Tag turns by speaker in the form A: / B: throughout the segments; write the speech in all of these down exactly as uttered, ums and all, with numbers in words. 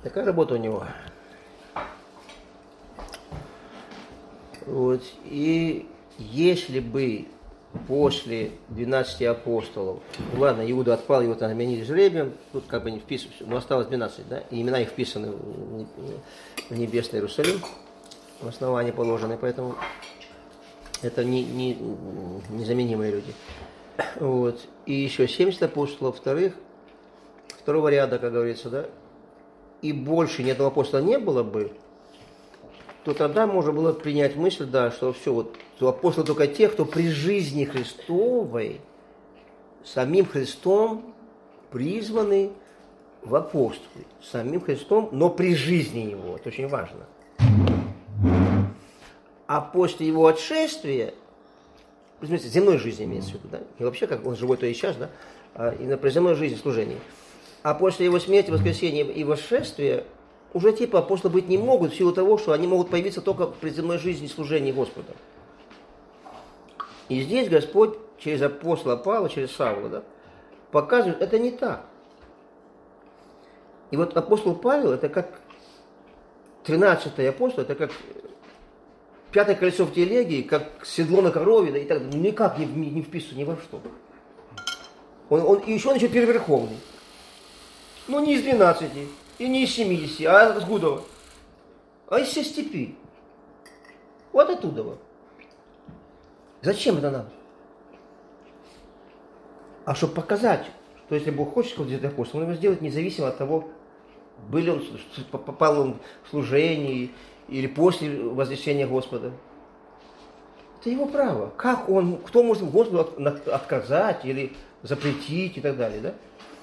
A: Такая работа у него. Вот. И если бы после двенадцати апостолов, ну ладно, Иуда отпал, его там заменили жребием, тут как бы не вписывается, но осталось двенадцать, да, и имена их вписаны в небесный Иерусалим, в основании положены, поэтому это не, не, незаменимые люди. Вот. И еще семьдесят апостолов, вторых, второго ряда, как говорится, да, и больше ни одного апостола не было бы, то тогда можно было принять мысль, да, что все, вот, что апостолы только те, кто при жизни Христовой самим Христом призваны в апостолы. Самим Христом, но при жизни Его. Это очень важно. А после Его отшествия, в смысле, земной жизни имеется в виду, да, и вообще, как Он живой, то и сейчас, да, а именно при земной жизни, служении. А после Его смерти, воскресения и восшествия уже типа апостолы быть не могут в силу того, что они могут появиться только при земной жизни служении Господа. И здесь Господь через апостола Павла, через Савла, да, показывает, это не так. И вот апостол Павел, это как тринадцатый апостол, это как пятое колесо в телеге, как седло на корове, да, и так далее. Никак не, не, не вписывается ни во что. Он, он, и еще он еще первоверховный. Ну, не из двенадцати, и не из семидесяти, а откуда? А из всей степи. Вот оттуда. Зачем это нам? А чтобы показать, что если Бог хочет сделать апостол, он его сделает независимо от того, был он, попал он в служение или после возвещения Господа. Это его право. Как он, кто может Господу отказать или запретить и так далее, да?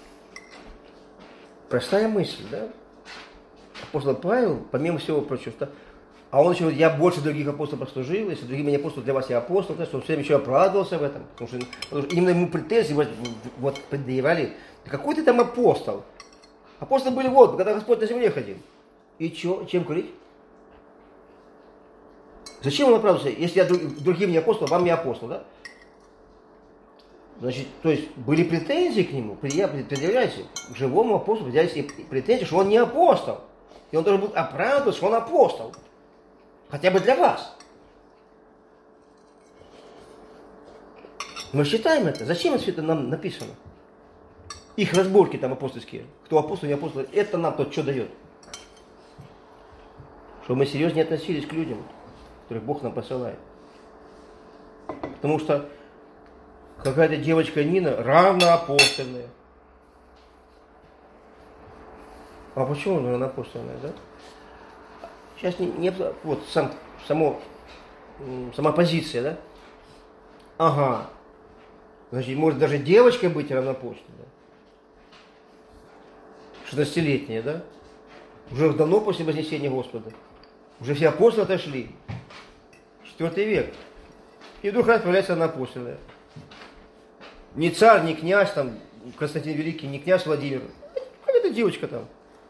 A: Простая мысль, да? Апостол Павел, помимо всего прочего, да, а он еще говорит, я больше других апостолов послужил, если другие меня апостолы, для вас я апостол, да, что он все время еще оправдывался в этом, потому что, потому что именно ему претензии вот, вот предъявляли, какой ты там апостол? Апостолы были вот, когда Господь на земле ходил. И че, чем курить? Зачем он оправдывался, если я другим не апостол, вам не апостол, да? Значит, то есть были претензии к нему, предъявляйте, живому апостолу предъявляйте претензии, что он не апостол. И он должен был оправдывать, что он апостол. Хотя бы для вас. Мы считаем это. Зачем это все это нам написано? Их разборки там апостольские. Кто апостол, не апостол. Это нам тот что дает. Чтобы мы серьезнее относились к людям, которых Бог нам посылает. Потому что какая-то девочка Нина равноапостольная. А почему она равноапостольная, да? Сейчас не, не вот сам, само, сама позиция, да? Ага. Значит, может даже девочка быть равноапостольной. шестнадцатилетняя, да? Уже давно после вознесения Господа. Уже все апостолы отошли. Четвертый век. И вдруг раз появляется равноапостольная. Не царь, не князь, там, Константин Великий, не князь Владимир. Какая-то девочка там.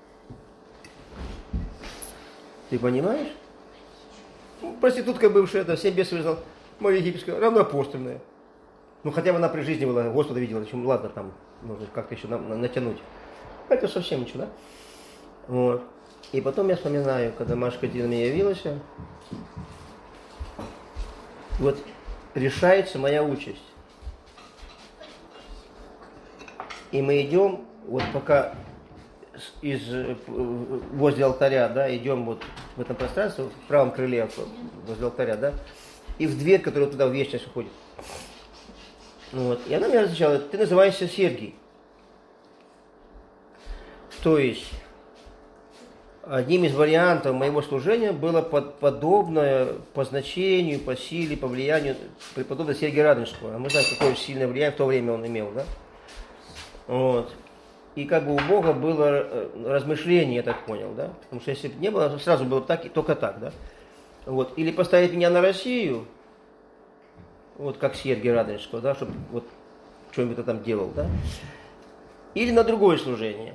A: Ты понимаешь? Ну, проститутка бывшая, да, семь бесов вызнал, Мария Египетская, равноапостольная. Ну, хотя бы она при жизни была, Господа видела, чем, ладно, там, можно как-то еще на, на, натянуть. Это совсем ничего, да? Вот. И потом я вспоминаю, когда Машка Дина мне явилась, вот решается моя участь. И мы идем, вот пока из, возле алтаря, да, идем вот в этом пространстве, в правом крыле возле алтаря, да, и в дверь, которая туда в вечность уходит. Вот. И она меня различала, ты называешься Сергий. То есть, одним из вариантов моего служения было под, подобное по значению, по силе, по влиянию преподобного Сергия Радонежского. А мы знаем, какое сильное влияние в то время он имел, да? Вот. И как бы у Бога было размышление, я так понял, да? Потому что если бы не было, сразу было бы так, только так, да? Вот. Или поставить меня на Россию, вот как Сергий Радонежского, да, чтобы вот что-нибудь я там делал, да? Или на другое служение.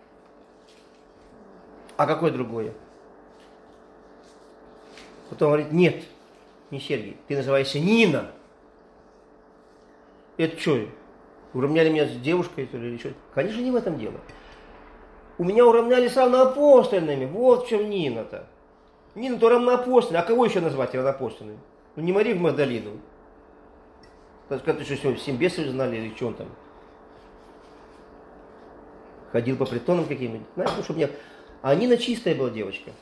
A: А какое другое? Потом говорит, нет, не Сергий, ты называешься Нина. Это что? Уравняли меня с девушкой или что? Конечно, не в этом дело. У меня уравняли с равноапостольными. Вот в чем Нина-то. Нина-то равноапостольная. А кого еще назвать равноапостольной? Ну не Марию Магдалину. Так сказать, что сегодня всем бесов знали или что он там? Ходил по притонам каким-нибудь. Знаешь, ну, чтобы мне... А Нина чистая была девочка.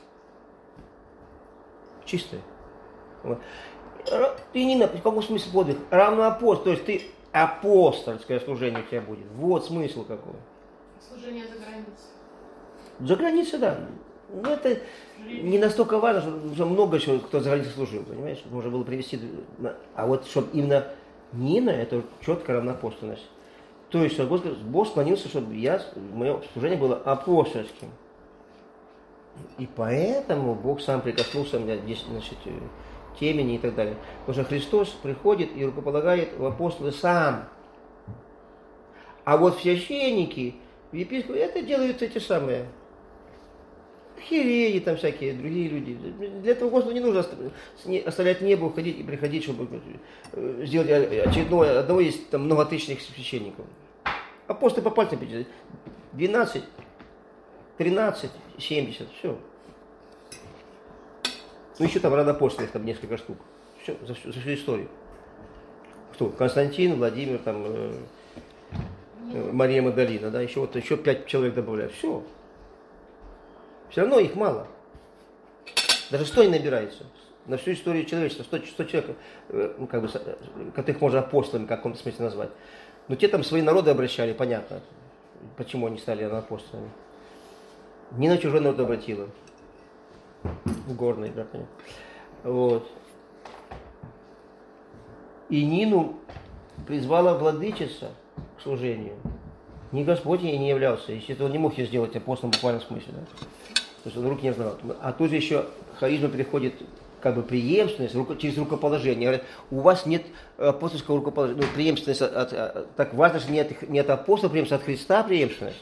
A: Чистая. Вот. Ты, Нина, в каком смысле подвиг? Равноапостол. То есть ты апостольское служение у тебя будет. Вот смысл какой.
B: Служение за границей.
A: За границей, да. Но это не настолько важно, что уже много чего, кто за границей служил, понимаешь? Можно было привести... А вот чтобы именно Нина, это четкая равноапостольность. То есть, чтобы Бог склонился, чтобы я, мое служение было апостольским. И поэтому Бог сам прикоснулся мне здесь, значит, темени и так далее. Потому что Христос приходит и рукополагает в апостолы сам. А вот священники, в епископы, это делают эти самые хиреи, там всякие другие люди. Для этого Господу не нужно оставлять небо, уходить и приходить, чтобы сделать очередное, одного из там многотысячных священников. Апостолы по пальцам перечислять. двенадцать, тринадцать, семьдесят, все. Ну еще там равноапостольных там несколько штук. Все, за всю, за всю историю. Кто? Константин, Владимир, там, э, э, Мария Магдалина, да, еще вот еще пять человек добавляют. Все. Все равно их мало. Даже сто не набирается. На всю историю человечества сто, сто человек, ну, как бы, которых можно апостолами, как в каком-то смысле назвать. Но те там свои народы обращали, понятно, почему они стали апостолами. Ни на чужой народ обратила. Горный, да, понятно. Вот. И Нину призвала владычица к служению. Ни Господь ей не являлся. Естественно, он не мог ее сделать апостолом в буквальном смысле. Да? То есть он руки не раздавал. А тут же еще харизма переходит как бы преемственность через рукоположение. Говорят, у вас нет апостольского рукоположения. Ну, преемственность от, от, от, так важно, что не от, не от апостола преемственность, а от Христа преемственность.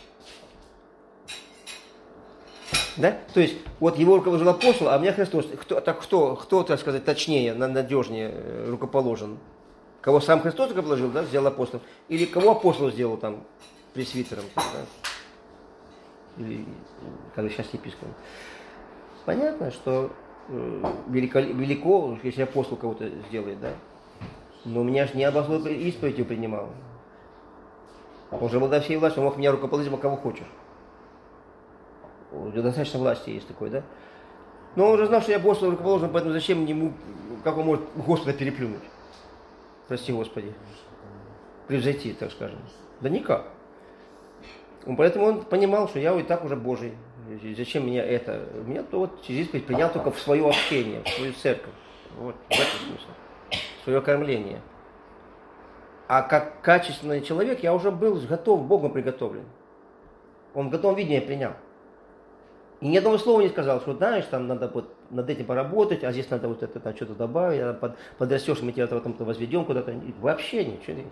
A: Да? То есть, вот его руководил апостол, а у меня Христос. Кто, так кто, кто, так сказать, точнее, надежнее рукоположен? Кого сам Христос рукоположил, да, сделал апостол? Или кого апостол сделал там пресвитером? Да? Или, как сейчас епископом. Понятно, что э, велико, велико, если апостол кого-то сделает, да? Но у меня же не обословил исповедь принимал. Он же обладал всей властью, он мог меня рукоположить, а кого хочешь. Достаточно власти есть такой, да? Но он уже знал, что я Господу рукоположен, поэтому зачем ему, как он может Господа переплюнуть? Прости, Господи. Превзойти, так скажем. Да никак. Поэтому он понимал, что я и так уже Божий. Зачем меня это? Меня то вот через исповедь принял только в свое общение, в свою церковь. Вот, в этом смысле. В свое кормление. А как качественный человек я уже был готов, Богом приготовлен. Он в готовом виде меня принял. И ни одного слова не сказал, что знаешь, там надо вот над этим поработать, а здесь надо вот это там что-то добавить, под, подрастешь, мы тебя там-то возведем куда-то. Вообще ничего речи.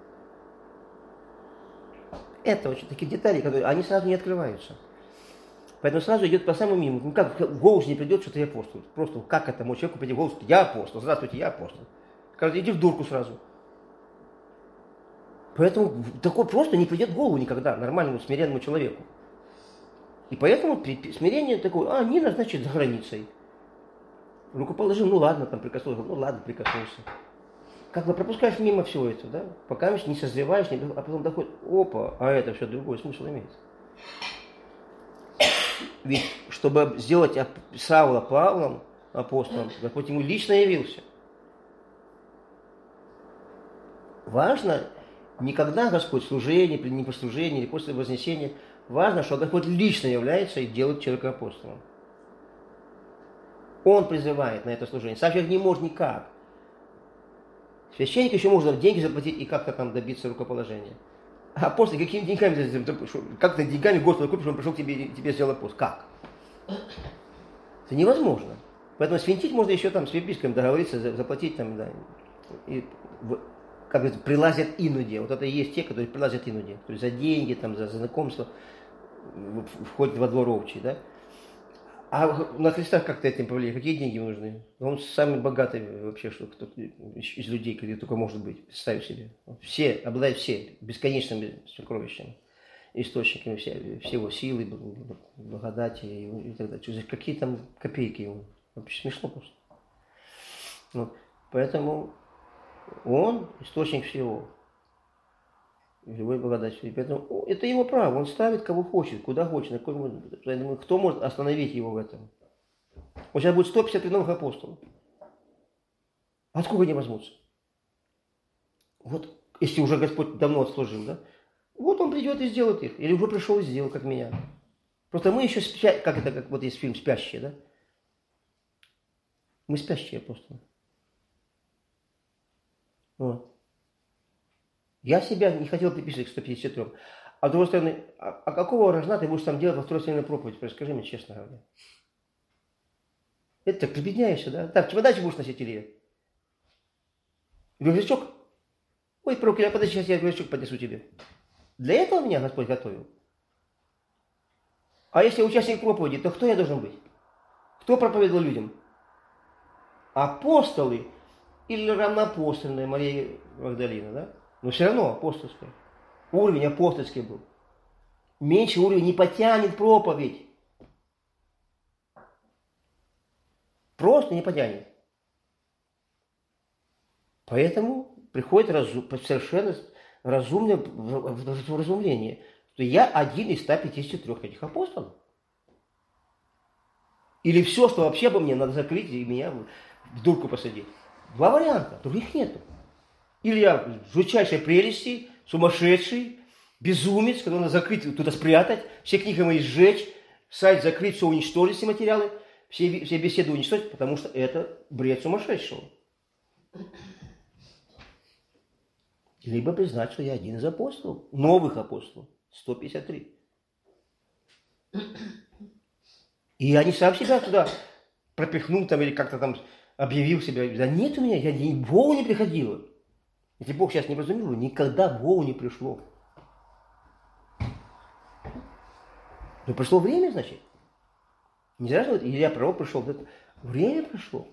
A: Это очень такие детали, которые они сразу не открываются. Поэтому сразу идет по самому минимуму. Ну как в голову не придет, что ты апостол. Просто как этому человеку придет в голову, что я апостол, здравствуйте, я апостол. Скажут, иди в дурку сразу. Поэтому такое просто не придет в голову никогда нормальному смиренному человеку. И поэтому смирение такое, а, Нина, значит, за границей. Руку положил, ну ладно, там прикоснулся, ну ладно, прикоснулся. Как бы пропускаешь мимо всего этого, да? Пока не созреваешь, не, а потом доходит, опа, а это все другой смысл имеет. Ведь, чтобы сделать Савла Павлом, апостолом, Господь ему лично явился. Важно, никогда Господь в служении, не по служению, или после вознесения, важно, что Господь лично является и делает человека апостолом. Он призывает на это служение. Сам человек не может никак. Священник еще можно деньги заплатить и как-то там добиться рукоположения. А апостол какими деньгами? Как ты деньгами Господа купишь, он пришел к тебе, тебе сделал апостол. Как? Это невозможно. Поэтому свинтить можно еще там с епископом договориться, заплатить там, да. И, как говорится, прилазят инуде. Вот это и есть те, которые прилазят инуде. То есть за деньги, там, за, за знакомство входят во двор овчий, да. А на Христа как ты этим повлияешь? Какие деньги нужны? Он самый богатый вообще, что кто из людей, который только может быть. Представь себе. Все, обладает все бесконечными сокровищами. источниками вся, всего силы, благодати и так далее. Какие там копейки ему. Вообще смешно просто. Вот. Поэтому он источник всего. Живой благодати. Поэтому это его право. Он ставит кого хочет, куда хочет. На какой... Поэтому кто может остановить его в этом? Вот сейчас будет сто пятьдесят три новых апостолов. Откуда они возьмутся? Вот, если уже Господь давно отслужил, да? Вот он придет и сделает их. Или уже пришел и сделал, как меня. Просто мы еще спя... как это, как вот есть фильм «Спящие», да? Мы спящие апостолы. Вот. Я себя не хотел приписывать к сто пятьдесят трём. А с другой стороны, а, а какого рожна ты будешь там делать во второй стороне проповедь? Скажи мне честно говоря. Это так прибедняешься, да? Так, чемоданчик будешь носить или? Рюкзачок? Ой, пророк, я подожди, сейчас я рюкзачок поднесу тебе. Для этого меня Господь готовил. А если участник проповеди, то кто я должен быть? Кто проповедовал людям? Апостолы или равноапостольная Мария Магдалина, да? Но все равно апостольская. Уровень апостольский был. Меньше уровень не потянет проповедь. Просто не потянет. Поэтому приходит разум, совершенно разумное вразумление, что я один из ста пятидесяти трёх этих апостолов. Или все, что вообще обо мне, надо закрыть и меня в дурку посадить. Два варианта, других нету. Или я в жутчайшей прелести, сумасшедший, безумец, который надо закрыть, туда спрятать, все книги мои сжечь, сайт закрыть, все уничтожить, все материалы, все, все беседы уничтожить, потому что это бред сумасшедшего. Либо признать, что я один из апостолов, новых апостолов, сто пятьдесят три. И я не сам себя туда пропихнул там или как-то там объявил себя. Да нет у меня, я ни в голову не приходило. Если Бог сейчас не разумел, никогда в голову не пришло. Но пришло время, значит. Не зря, что Илья пророк пришел. Время пришло.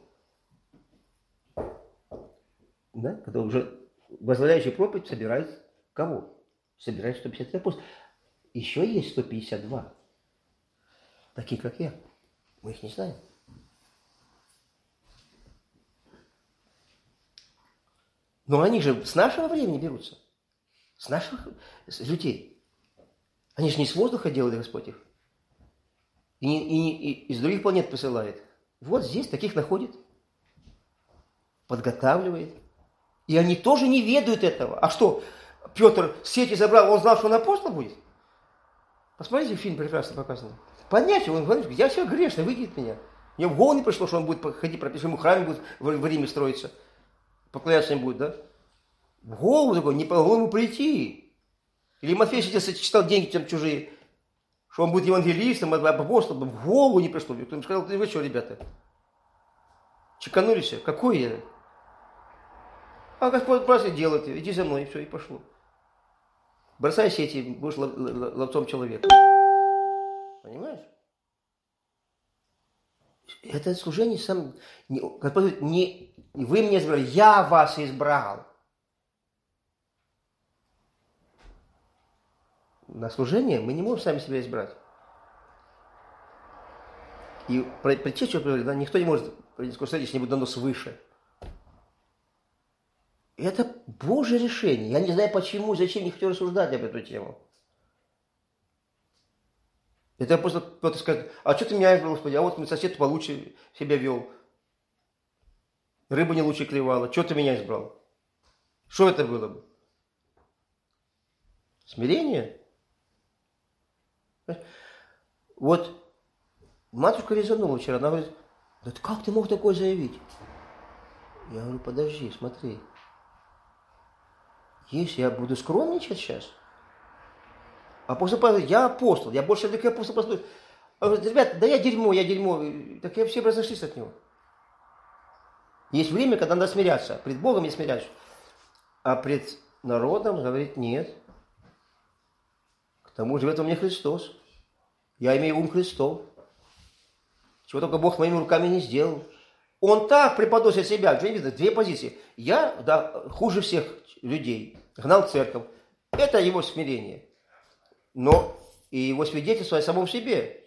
A: Да? Когда уже возглавляющий проповедь собирает кого? Собирает сто пятьдесят апостолов. Еще есть сто пятьдесят два. Такие, как я. Мы их не знаем. Но они же с нашего времени берутся. С наших с людей. Они же не с воздуха делали Господь их. И, не, и, не, и из других планет посылает. Вот здесь таких находит. Подготавливает. И они тоже не ведают этого. А что, Петр сети забрал, он знал, что он апостол будет? Посмотрите, фильм прекрасно показан. Поднять его, он говорит, я все грешный, выйди от меня. Мне в голову не пришло, что он будет ходить, прописать, ему храме будет в Риме строиться. Поклоняться им будет, да? В голову такой, не по голову прийти. Или Матфей сидел, читал деньги там чужие, что он будет евангелистом, апостолом, в голову не пришло. Кто-то сказал, ты вы что, ребята? Чеканулись? Какой я? А Господь просто делает, иди за мной, и все, и пошло. Бросай сети, будешь ловцом человека. Понимаешь? Это служение сам... Господь, не, вы меня избрали, я вас избрал. На служение мы не можем сами себя избрать. И прийти, что говорили, да, никто не может, если не будет дано свыше. Это Божье решение. Я не знаю, почему, зачем не хочу рассуждать об эту тему. Это просто кто-то скажет, а что ты меня избрал, Господи, а вот мой сосед получше себя вел. Рыба не лучше клевала. Что ты меня избрал? Что это было бы? Смирение? Вот матушка резанула вчера, она говорит, да как ты мог такое заявить? Я говорю, подожди, смотри. Если я буду скромничать сейчас, апостол Павел говорит, я апостол, я больше такой апостол простой. Он говорит, ребят, да я дерьмо, я дерьмо. Так я все разошлись от него. Есть время, когда надо смиряться. Пред Богом я смиряюсь. А пред народом говорит, нет. К тому же в этом мне Христос. Я имею ум Христов. Чего только Бог моими руками не сделал. Он так преподносит себя. Две позиции. Я, да, хуже всех людей. Гнал церковь. Это его смирение. но и его свидетельство о самом себе.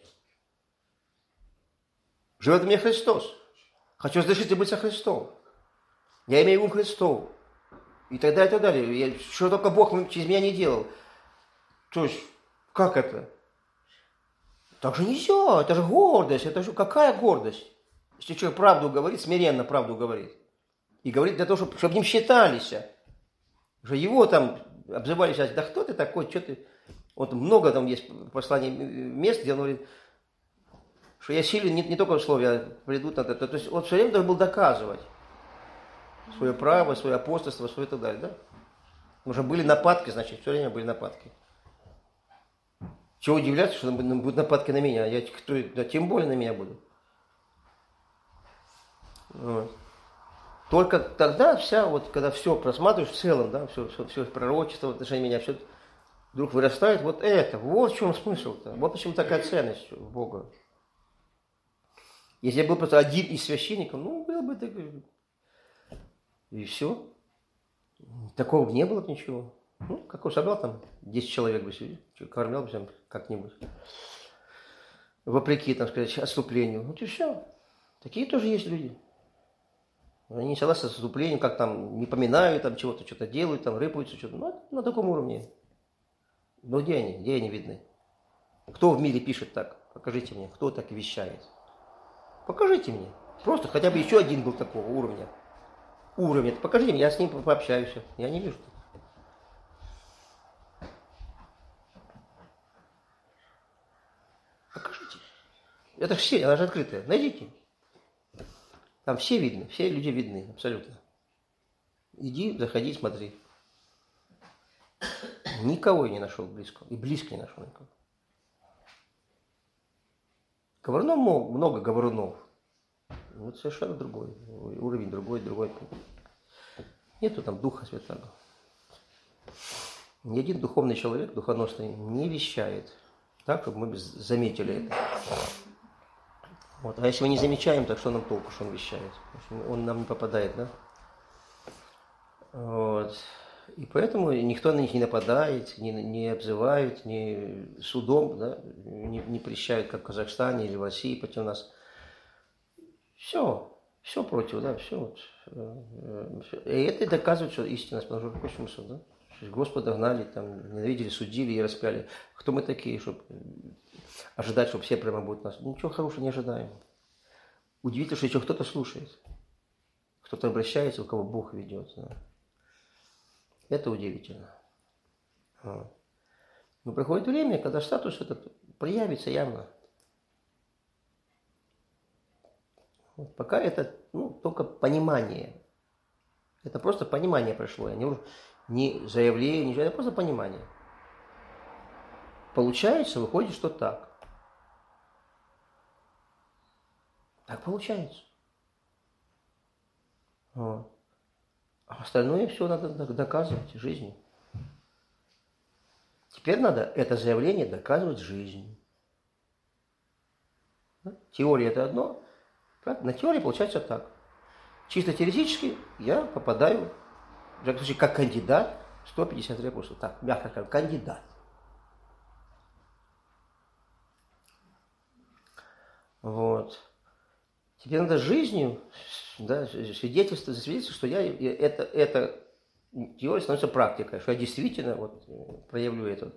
A: Живет в мне Христос. Хочу разрешить быть со Христом. Я имею ум Христов. И так далее, и так далее. Я, что только Бог через меня не делал. То есть, как это? Так же нельзя, это же гордость. Это же какая гордость? Если человек правду говорит, смиренно правду говорит. И говорит для того, чтобы, чтобы ним считались. Что его там обзывали сейчас, да кто ты такой, что ты... Вот много там есть посланий мест, где он говорит, что я силен не, не только в слове, а придут на это. То есть он все время должен был доказывать свое право, свое апостольство, свое и так далее, да? Потому что были нападки, значит, все время были нападки. Чего удивляться, что будут нападки на меня? Я кто, да, тем более на меня будут. Вот. Только тогда вся, вот когда все просматриваешь в целом, да, все, все, все пророчество в отношении меня, все вдруг вырастает, вот это, вот в чем смысл-то, вот почему такая ценность в Бога. Если я был просто один из священников, ну, был бы такой. И все. Такого не было бы ничего. Ну, какой собрал там, десять человек бы сидел, кормил бы всем как-нибудь. Вопреки, там сказать, отступлению. Вот и все. Такие тоже есть люди. Они не согласны с отступлением, как там не поминают, там чего-то, что-то делают, там рыпаются, что-то. Ну, на таком уровне. Но где они? Где они видны? Кто в мире пишет так? Покажите мне, кто так вещает. Покажите мне. Просто хотя бы еще один был такого уровня. Уровня. Покажите мне, я с ним пообщаюсь. Я не вижу. Покажите. Это же все, она же открытая. Найдите. Там все видны, все люди видны, абсолютно. Иди, заходи, смотри. Никого я не нашел близкого. И близко не нашел никого. Говорунов много говорунов. Вот совершенно другой. Уровень другой, другой. Нету там Духа Святаго. Ни один духовный человек, духоносный, не вещает так, чтобы мы заметили это. Вот. А если мы не замечаем, так что нам толку, что он вещает? Он нам не попадает, да? Вот. И поэтому никто на них не нападает, не, не обзывает, не судом, да? не, не прещают, как в Казахстане или в России против нас. Все, все против, да, все. И это доказывает, что истина, потому что какой смысл, да? Господа гнали, там, ненавидели, судили и распяли. Кто мы такие, чтобы ожидать, что все прямо будут нас? Ничего хорошего не ожидаем. Удивительно, что еще кто-то слушает. Кто-то обращается, у кого Бог ведет. Да. Это удивительно. Вот. Но приходит время, когда статус этот проявится явно. Вот. Пока это ну, только понимание. Это просто понимание прошло. Не, не заявление, ничего, это просто понимание. Получается, выходит, что так. Так получается. Вот. А остальное все надо доказывать жизнью. Теперь надо это заявление доказывать жизнью. Теория это одно. На теории получается так. Чисто теоретически я попадаю, как кандидат, сто пятьдесят три апостола. Так, мягко скажем, кандидат. Вот. Теперь надо жизнью, да, свидетельство, засвидетельствовать, что я, это, это теория становится практикой, что я действительно вот, проявлю это.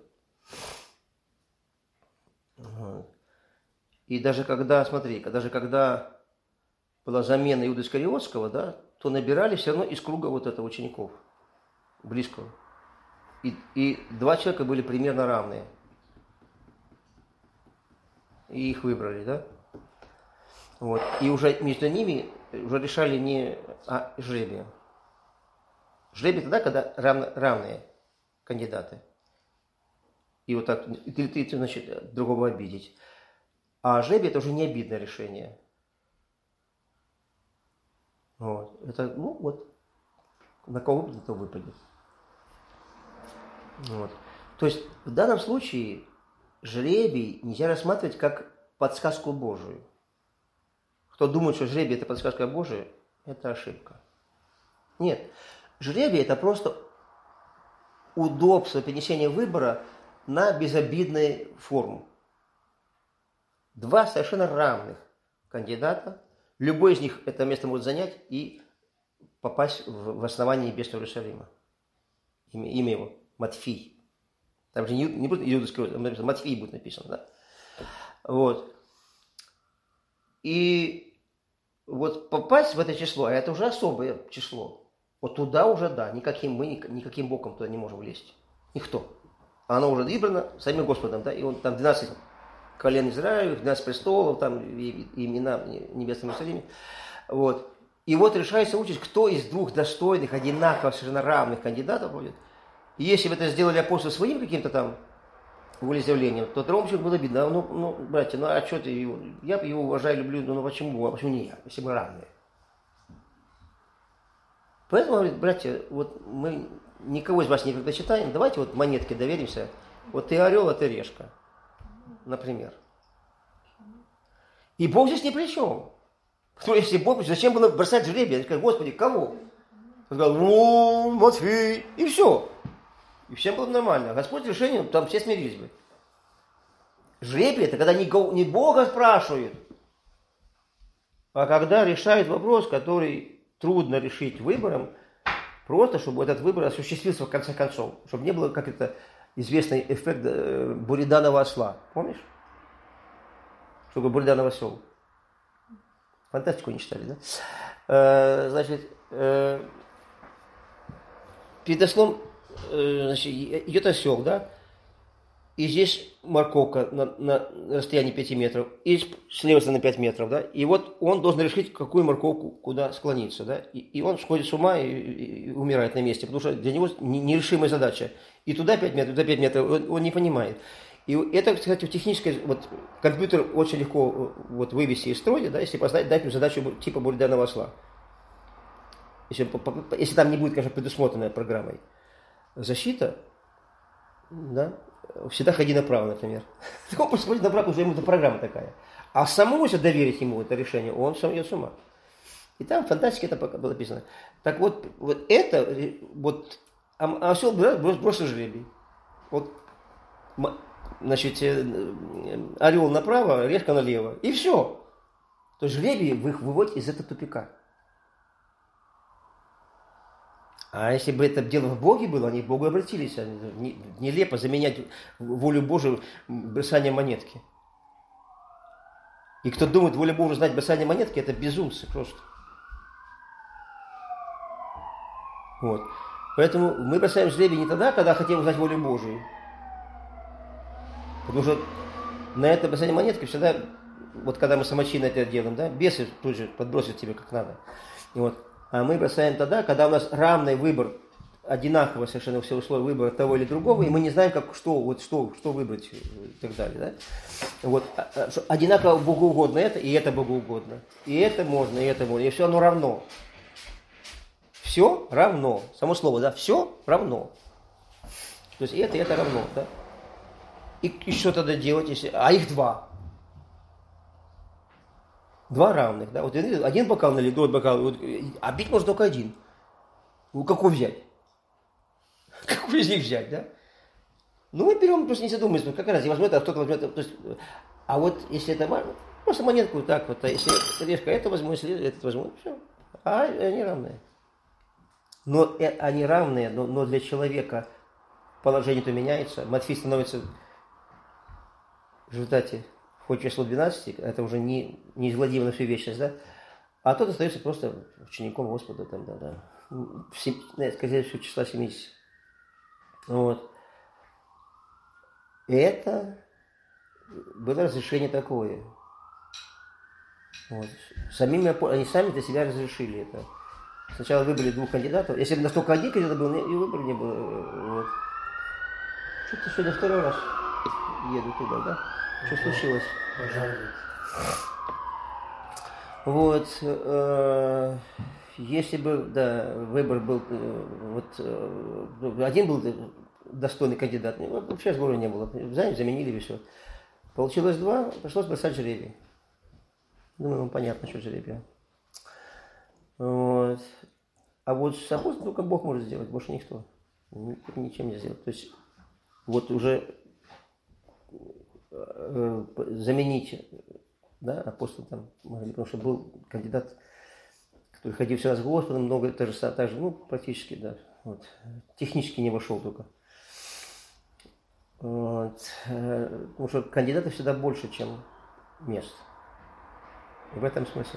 A: Вот. И даже когда, смотри, даже когда была замена Иуды Искариотского, да, то набирали все равно из круга вот этого учеников, близкого. И, и два человека были примерно равные. И их выбрали, да? Вот. И уже между ними уже решали не а жребием. Жребий тогда, когда равно, равные кандидаты. И вот так, ты, ты, ты, значит, другого обидеть. А жребий это уже не обидное решение. Вот. Это, ну вот, на кого выпадет, то выпадет. Вот. То есть в данном случае жребий нельзя рассматривать как подсказку Божию. Кто думает, что жребий это подсказка Божия, это ошибка. Нет. Жребий это просто удобство перенесения выбора на безобидную форму. Два совершенно равных кандидата. Любой из них это место может занять и попасть в, в основание небесного Иерусалима. Имя, имя его Матфий. Там же не, не будет иудейского, Матфий будет написано, да? Вот. И вот попасть в это число, а это уже особое число. Вот туда уже, да, никаким мы, никаким боком туда не можем влезть. Никто. Оно уже избрано самим Господом, да, и он там двенадцать колен Израиля, двенадцать престолов, там и, и имена в небесном Иерусалиме. Вот. И вот решается участь, кто из двух достойных, одинаково, совершенно равных кандидатов будет. И если бы это сделали апостолы своим каким-то там волеизъявлением, то Тромчик было обидно. Ну, ну, братья, ну а что ты его? Я его уважаю, люблю, ну почему? А почему не я? Если мы равные. Поэтому, говорит, братья, вот мы никого из вас не предпочитаем, давайте вот монетке доверимся. Вот ты орел, а ты решка. Например. И Бог здесь ни при чем. Потому если Бог, зачем было бросать жребий? Я сказал, Господи, кого? Он сказал, ну, Матфей, и все. И всем было нормально. Господь решение, там все смирились бы. Жребий это когда не Бога спрашивают, а когда решают вопрос, который трудно решить выбором, просто чтобы этот выбор осуществился в конце концов. Чтобы не было, как это, известный эффект буриданова осла. Помнишь? Что такое буриданов осел? Фантастику не читали, да? Э, значит, э, перед ослом э, значит, идет осел, да? И здесь морковка на, на расстоянии пяти метров, и слева на пять метров, да? И вот он должен решить, какую морковку куда склониться, да? И, и он сходит с ума и, и, и умирает на месте, потому что для него нерешимая задача. И туда пять метров, туда пять метров, он, он не понимает. И это, кстати, в технической, вот компьютер очень легко вот, вывести из строя, да, если поставить, дать ему задачу типа буриданного осла. Если, если там не будет, конечно, предусмотренная программой защита, да, всегда ходи направо, например. Он пусть ходит направо, потому что ему эта программа такая. А самому, если доверить ему это решение, он сам идет с ума. И там в фантастике это было написано. Так вот, вот это, вот, а осел бросил жребий. Вот, значит, орел направо, решка налево. И все. То есть жребий их выводит из этого тупика. А если бы это дело в Боге было, они к Богу обратились. Нелепо заменять волю Божию бросанием монетки. И кто думает, волю Божию знать бросанием монетки, это безумцы просто. Вот. Поэтому мы бросаем жребий не тогда, когда хотим узнать волю Божию. Потому что на это бросание монетки всегда, вот когда мы самочинно это делаем, да, бесы тут же подбросят тебе как надо. И вот. А мы бросаем тогда, когда у нас равный выбор, одинаково совершенно все условия выбора того или другого, и мы не знаем, как, что, вот, что, что выбрать и так далее. Да? Вот. Одинаково Богу угодно это, и это Богу угодно. И это можно, и это можно. И все оно равно. Все равно. Само слово, да, все равно. То есть и это, и это равно, да. И, и что тогда делать, если... А их два. Два равных, да. Вот один бокал налить, другой бокал. Вот, а бить можно только один. Ну, какой взять? Какой из них взять, да? Ну, мы берем, просто не задумываясь, ну, как раз, я возьму это, а кто-то возьмет это. То есть, а вот если это важно, просто монетку так вот, а если решка это возьму, если это возьму, все. А они равные. Но они равные, но, но для человека положение-то меняется. Матфей становится в результате хоть число двенадцати, это уже не, не изгладимо на всю вечность, да? А тот остается просто учеником Господа, там, да, да. В сем... сказать, что числа семидесяти. Вот. И это было разрешение такое. Вот. Самими, они сами для себя разрешили это. Сначала выбрали двух кандидатов. Если бы настолько один кандидат был, и выбора не было. Вот. Что-то сегодня второй раз еду туда, да? Что случилось? Вот. Э, если бы, да, выбор был, э, вот, э, один был достойный кандидат, вообще сбора не было. Взяли, заменили и все. Получилось два, пришлось бросать жребий. Думаю, вам понятно, что жребий. Вот. А вот с апостолом только Бог может сделать, больше никто. Ничем не сделать. То есть, вот уже э, заменить, да, апостол там, потому что был кандидат, который ходил все раз с Господом, много, та же, та же, ну, практически, да, вот, технически не вошел только. Вот, э, потому что кандидатов всегда больше, чем мест. И в этом смысл.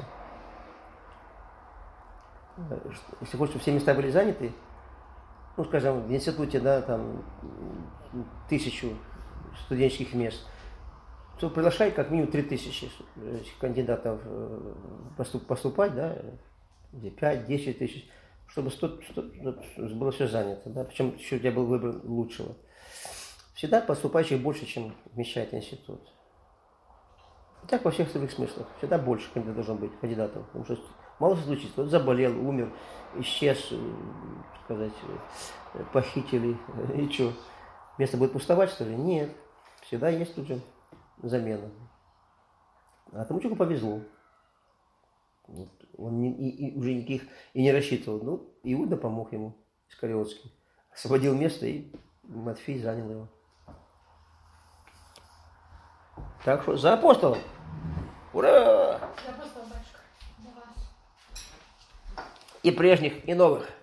A: Если хочешь, чтобы все места были заняты, ну, скажем, в институте, да, там, тысячу студенческих мест, то приглашай как минимум три тысячи кандидатов поступать, да, пять-десять тысяч, чтобы сто, сто, было все занято, да, причем еще у тебя был выбор лучшего. Всегда поступающих больше, чем вмещает институт. И так во всех своих смыслах. Всегда больше кандидатов должно быть, кандидатов. Потому что мало что случится. Вот заболел, умер, исчез, сказать, похитили. И что? Место будет пустовать, что ли? Нет. Всегда есть тут же замена. А тому человеку повезло. Он не, и, и уже никаких и не рассчитывал. Ну, Иуда помог ему, Искариотский. Освободил место, и Матфей занял его. Так что за апостолом! Ура!
B: За апостолом, батюшка. За вас.
A: И прежних, и новых.